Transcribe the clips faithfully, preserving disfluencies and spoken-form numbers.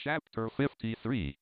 Chapter fifty-three.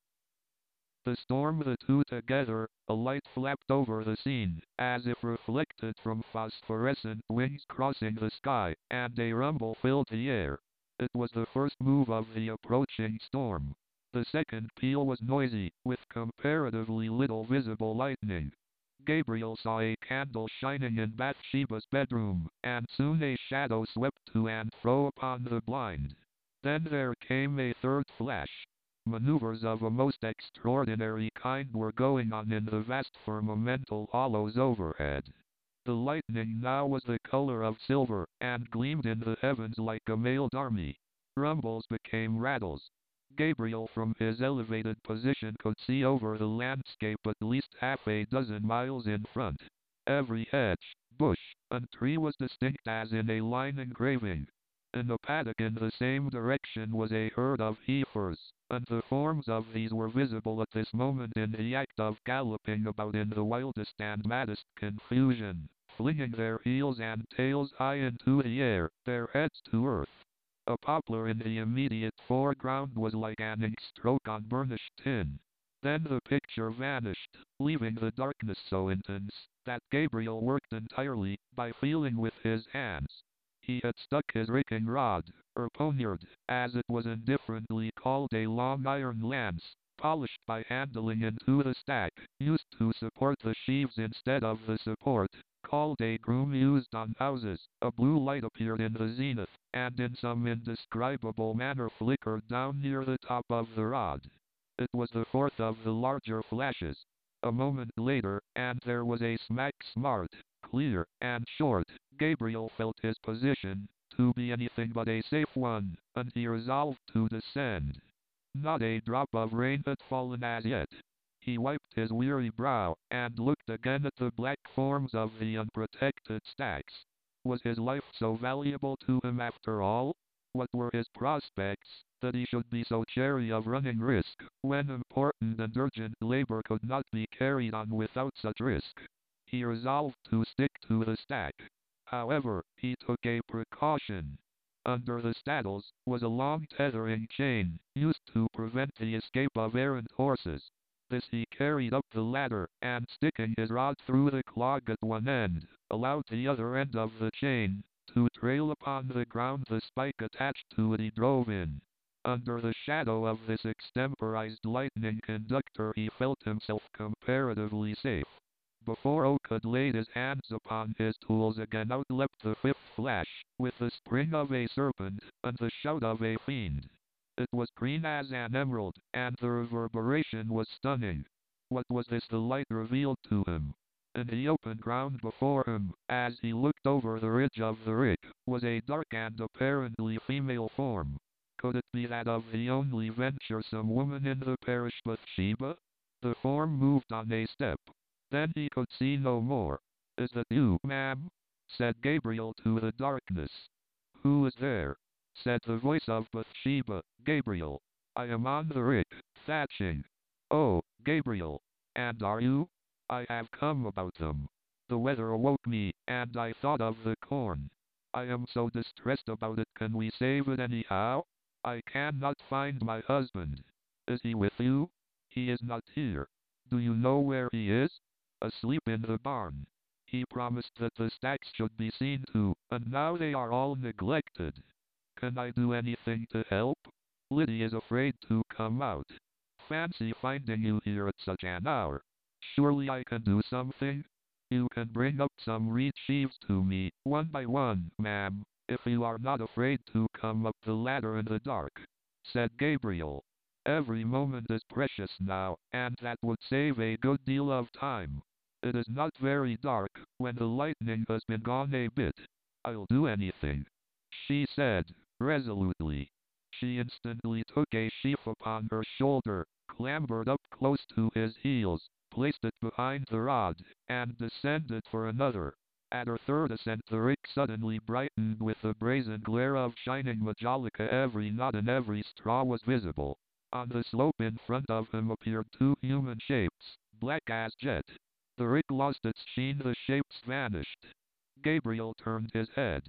The storm, the two together, a light flapped over the scene, as if reflected from phosphorescent wings crossing the sky, and a rumble filled the air. It was the first move of the approaching storm. The second peal was noisy, with comparatively little visible lightning. Gabriel saw a candle shining in Bathsheba's bedroom, and soon a shadow swept to and fro upon the blind. Then there came a third flash. Maneuvers of a most extraordinary kind were going on in the vast firmamental hollows overhead. The lightning now was the color of silver, and gleamed in the heavens like a mailed army. Rumbles became rattles. Gabriel from his elevated position could see over the landscape at least half a dozen miles in front. Every hedge, bush, and tree was distinct as in a line engraving. In a paddock in the same direction was a herd of heifers, and the forms of these were visible at this moment in the act of galloping about in the wildest and maddest confusion, flinging their heels and tails high into the air, their heads to earth. A poplar in the immediate foreground was like an ink stroke on burnished tin. Then the picture vanished, leaving the darkness so intense that Gabriel worked entirely by feeling with his hands. He had stuck his raking rod, or poniard, as it was indifferently called, a long iron lance, polished by handling into the stack, used to support the sheaves instead of the support, called a groom used on houses. A blue light appeared in the zenith, and in some indescribable manner flickered down near the top of the rod. It was the fourth of the larger flashes. A moment later, and there was a smack smart, clear, and short. Gabriel felt his position to be anything but a safe one, and he resolved to descend. Not a drop of rain had fallen as yet. He wiped his weary brow, and looked again at the black forms of the unprotected stacks. Was his life so valuable to him after all? What were his prospects, that he should be so chary of running risk, when important and urgent labor could not be carried on without such risk? He resolved to stick to the stack. However, he took a precaution. Under the saddles was a long tethering chain, used to prevent the escape of errant horses. This he carried up the ladder, and sticking his rod through the clog at one end, allowed the other end of the chain to trail upon the ground. The spike attached to it he drove in. Under the shadow of this extemporized lightning conductor he felt himself comparatively safe. Before Oak had laid his hands upon his tools again, out leapt the fifth flash, with the spring of a serpent, and the shout of a fiend. It was green as an emerald, and the reverberation was stunning. What was this the light revealed to him? In the open ground before him, as he looked over the ridge of the rick, was a dark and apparently female form. Could it be that of the only venturesome woman in the parish, Bathsheba? The form moved on a step. Then he could see no more. "Is that you, ma'am?" said Gabriel to the darkness. "Who is there?" said the voice of Bathsheba. "Gabriel. I am on the rick, thatching." "Oh, Gabriel. And are you?" "I have come about them. The weather awoke me, and I thought of the corn. I am so distressed about it. Can we save it anyhow? I cannot find my husband. Is he with you?" "He is not here." "Do you know where he is?" "Asleep in the barn. He promised that the stacks should be seen to, and now they are all neglected. Can I do anything to help? Liddy is afraid to come out. Fancy finding you here at such an hour. Surely I can do something? You can bring up some reed sheaves to me, one by one, ma'am, if you are not afraid to come up the ladder in the dark," said Gabriel. "Every moment is precious now, and that would save a good deal of time. It is not very dark when the lightning has been gone a bit. I'll do anything," she said, resolutely. She instantly took a sheaf upon her shoulder, clambered up close to his heels, placed it behind the rod, and descended for another. At her third ascent the rick suddenly brightened with the brazen glare of shining majolica. Every knot and every straw was visible. On the slope in front of him appeared two human shapes, black as jet. The rick lost its sheen, the shapes vanished. Gabriel turned his head.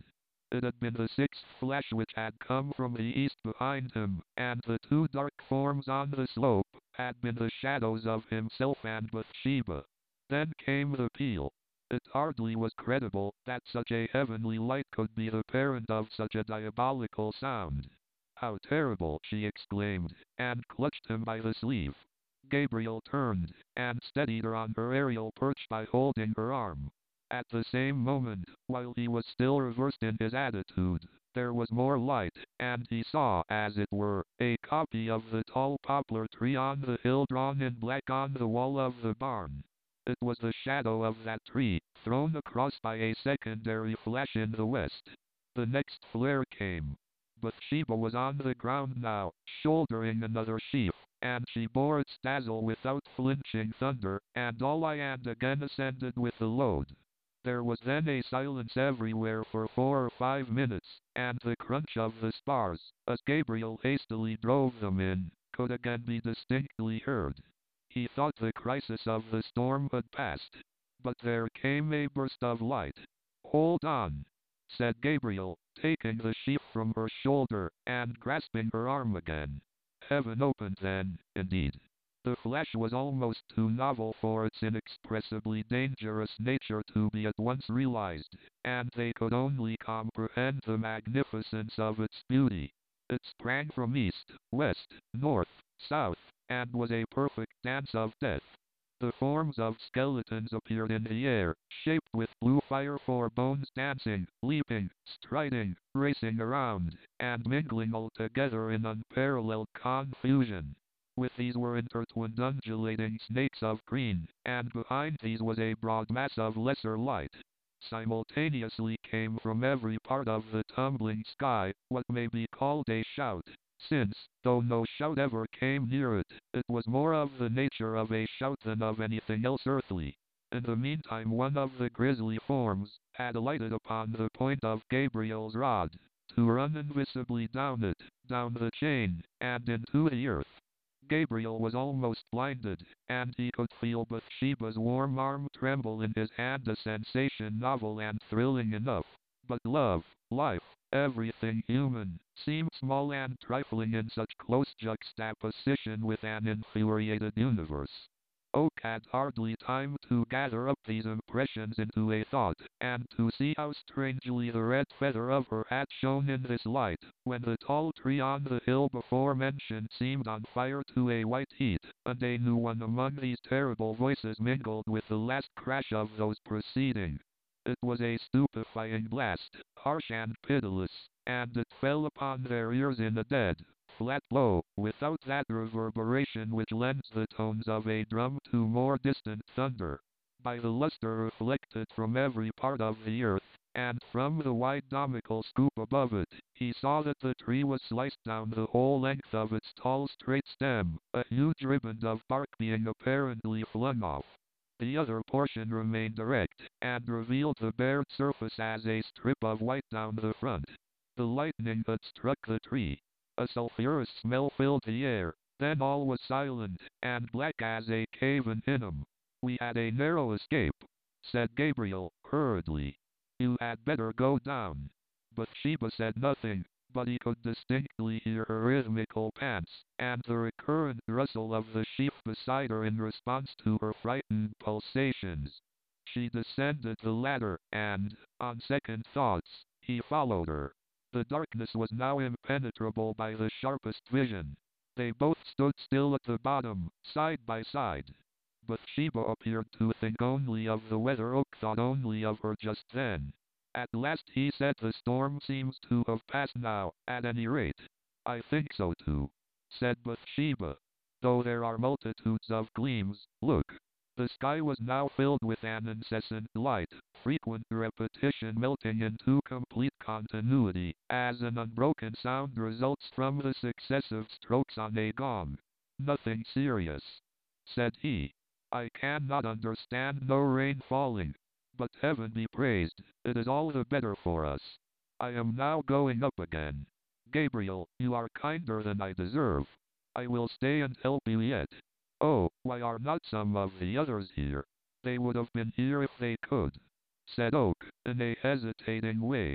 It had been the sixth flash which had come from the east behind him, and the two dark forms on the slope had been the shadows of himself and Bathsheba. Then came the peal. It hardly was credible that such a heavenly light could be the parent of such a diabolical sound. "How terrible!" she exclaimed, and clutched him by the sleeve. Gabriel turned, and steadied her on her aerial perch by holding her arm. At the same moment, while he was still reversed in his attitude, there was more light, and he saw, as it were, a copy of the tall poplar tree on the hill drawn in black on the wall of the barn. It was the shadow of that tree, thrown across by a secondary flash in the west. The next flare came. Bathsheba was on the ground now, shouldering another sheaf, and she bore its dazzle without flinching thunder, and all and again ascended with the load. There was then a silence everywhere for four or five minutes, and the crunch of the spars, as Gabriel hastily drove them in, could again be distinctly heard. He thought the crisis of the storm had passed. But there came a burst of light. "Hold on," said Gabriel, taking the sheaf from her shoulder, and grasping her arm again. Heaven opened then, indeed. The flash was almost too novel for its inexpressibly dangerous nature to be at once realized, and they could only comprehend the magnificence of its beauty. It sprang from east, west, north, south, and was a perfect dance of death. The forms of skeletons appeared in the air, shaped with blue fire for bones, dancing, leaping, striding, racing around, and mingling all together in unparalleled confusion. With these were intertwined undulating snakes of green, and behind these was a broad mass of lesser light. Simultaneously came from every part of the tumbling sky what may be called a shout, since, though no shout ever came near it, it was more of the nature of a shout than of anything else earthly. In the meantime one of the grisly forms had alighted upon the point of Gabriel's rod, to run invisibly down it, down the chain, and into the earth. Gabriel was almost blinded, and he could feel Bathsheba's warm arm tremble in his hand, a sensation novel and thrilling enough. But love, life, everything human, seemed small and trifling in such close juxtaposition with an infuriated universe. Oak had hardly time to gather up these impressions into a thought, and to see how strangely the red feather of her hat shone in this light, when the tall tree on the hill before mentioned seemed on fire to a white heat, and a new one among these terrible voices mingled with the last crash of those preceding. It was a stupefying blast, harsh and pitiless, and it fell upon their ears in a dead, flat blow, without that reverberation which lends the tones of a drum to more distant thunder. By the luster reflected from every part of the earth, and from the wide domical scoop above it, he saw that the tree was sliced down the whole length of its tall straight stem, a huge riband of bark being apparently flung off. The other portion remained erect, and revealed the bared surface as a strip of white down the front. The lightning had struck the tree. A sulphurous smell filled the air. Then all was silent, and black as a cave in Hinnom. "We had a narrow escape," said Gabriel, hurriedly. "You had better go down." Bathsheba said nothing, but he could distinctly hear her rhythmical pants, and the recurrent rustle of the sheaf beside her in response to her frightened pulsations. She descended the ladder, and, on second thoughts, he followed her. The darkness was now impenetrable by the sharpest vision. They both stood still at the bottom, side by side. Bathsheba appeared to think only of the weather. Oak thought only of her just then. At last he said, "The storm seems to have passed now, at any rate." "I think so too," said Bathsheba. "Though there are multitudes of gleams, look." The sky was now filled with an incessant light, frequent repetition melting into complete continuity, as an unbroken sound results from the successive strokes on a gong. "Nothing serious," said he. "I cannot understand no rain falling. But heaven be praised, it is all the better for us. I am now going up again. Gabriel, you are kinder than I deserve. I will stay and help you yet. Oh, why are not some of the others here? They would have been here if they could," said Oak, in a hesitating way.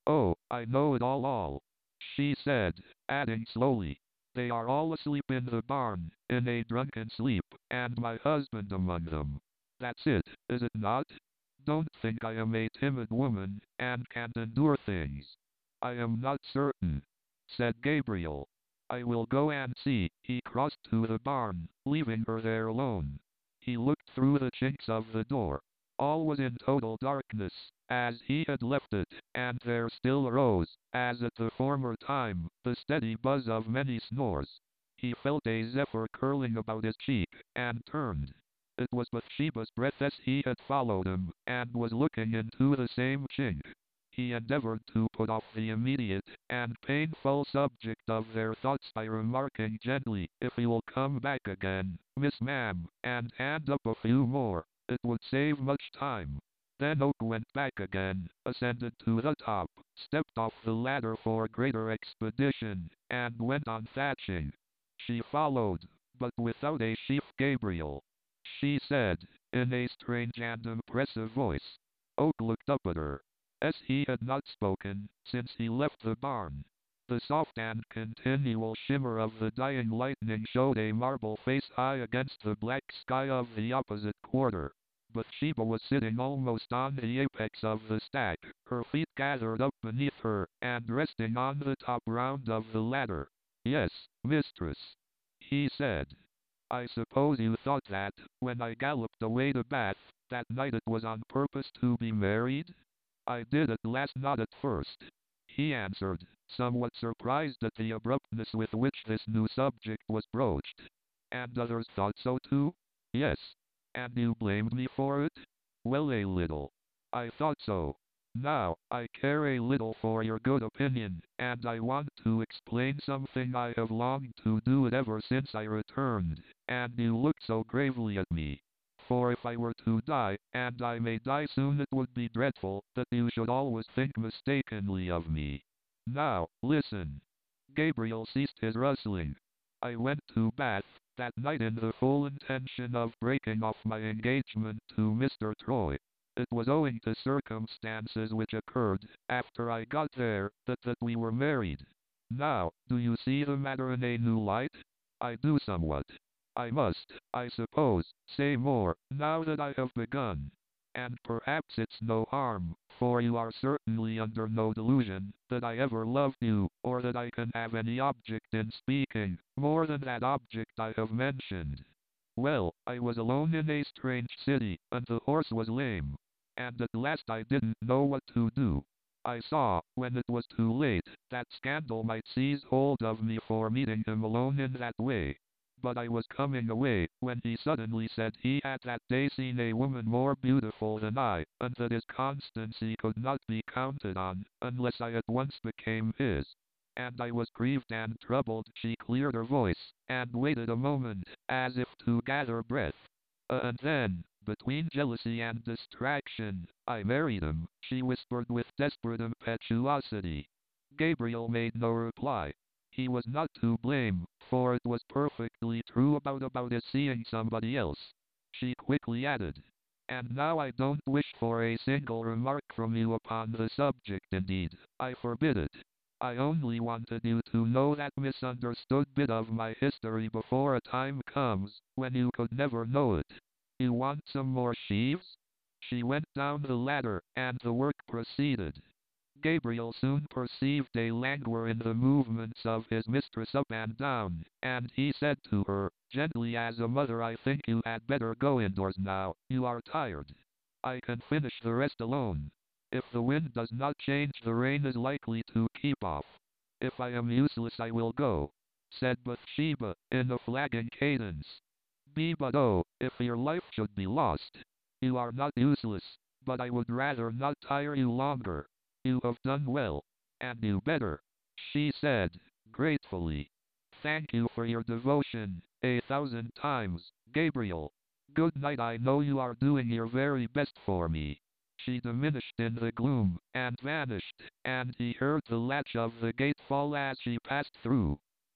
Oh, I know it all all, she said, adding slowly. They are all asleep in the barn, in a drunken sleep, and my husband among them. That's it, is it not? Don't think I am a timid woman, and can't endure things. I am not certain, said Gabriel. I will go and see. He crossed to the barn, leaving her there alone. He looked through the chinks of the door. All was in total darkness, as he had left it, and there still arose, as at the former time, the steady buzz of many snores. He felt a zephyr curling about his cheek, and turned. It was Bathsheba's breath as he had followed him, and was looking into the same chink. He endeavored to put off the immediate and painful subject of their thoughts by remarking gently, if he will come back again, Miss Ma'am, and hand up a few more, it would save much time. Then Oak went back again, ascended to the top, stepped off the ladder for greater expedition, and went on thatching. She followed, but without a sheaf. Gabriel, she said, in a strange and impressive voice. Oak looked up at her. As he had not spoken, since he left the barn. The soft and continual shimmer of the dying lightning showed a marble face high against the black sky of the opposite quarter. Bathsheba was sitting almost on the apex of the stack, her feet gathered up beneath her, and resting on the top round of the ladder. Yes, mistress, he said. I suppose you thought that, when I galloped away to Bath, that night it was on purpose to be married? I did at last, not at first, he answered, somewhat surprised at the abruptness with which this new subject was broached. And others thought so too? Yes. And you blamed me for it? Well, a little. I thought so. Now, I care a little for your good opinion, and I want to explain something I have longed to do it ever since I returned, and you looked so gravely at me. For if I were to die, and I may die soon, it would be dreadful that you should always think mistakenly of me. Now, listen. Gabriel ceased his rustling. I went to Bath that night in the full intention of breaking off my engagement to Mister Troy. It was owing to circumstances which occurred after I got there that, that we were married. Now, do you see the matter in a new light? I do somewhat. I must, I suppose, say more, now that I have begun. And perhaps it's no harm, for you are certainly under no delusion that I ever loved you, or that I can have any object in speaking, more than that object I have mentioned. Well, I was alone in a strange city, and the horse was lame. And at last I didn't know what to do. I saw, when it was too late, that scandal might seize hold of me for meeting him alone in that way. But I was coming away, when he suddenly said he had that day seen a woman more beautiful than I, and that his constancy could not be counted on, unless I at once became his. And I was grieved and troubled. She cleared her voice, and waited a moment, as if to gather breath. Uh, and then, between jealousy and distraction, I married him, she whispered with desperate impetuosity. Gabriel made no reply. He was not to blame, for it was perfectly true about about his seeing somebody else. She quickly added, and now I don't wish for a single remark from you upon the subject. Indeed, I forbid it. I only wanted you to know that misunderstood bit of my history before a time comes when you could never know it. You want some more sheaves? She went down the ladder, and the work proceeded. Gabriel soon perceived a languor in the movements of his mistress up and down, and he said to her, gently as a mother, I think you had better go indoors now, you are tired. I can finish the rest alone. If the wind does not change, the rain is likely to keep off. If I am useless, I will go, said Bathsheba, in a flagging cadence. Be but oh, if your life should be lost. You are not useless, but I would rather not tire you longer. You have done well, and you better, she said, gratefully. Thank you for your devotion, a thousand times, Gabriel. Good night. I know you are doing your very best for me. She diminished in the gloom, and vanished, and he heard the latch of the gate fall as she passed through.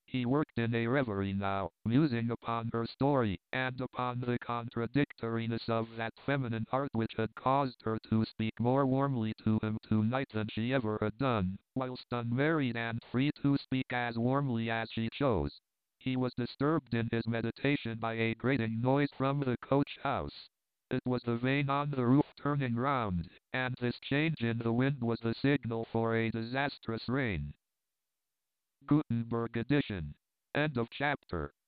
He worked in a reverie now, musing upon her story, and upon the contradictoriness of that feminine heart which had caused her to speak more warmly to him tonight than she ever had done, whilst unmarried and free to speak as warmly as she chose. He was disturbed in his meditation by a grating noise from the coach-house. It was the vane on the roof turning round, and this change in the wind was the signal for a disastrous rain. Gutenberg edition. End of chapter.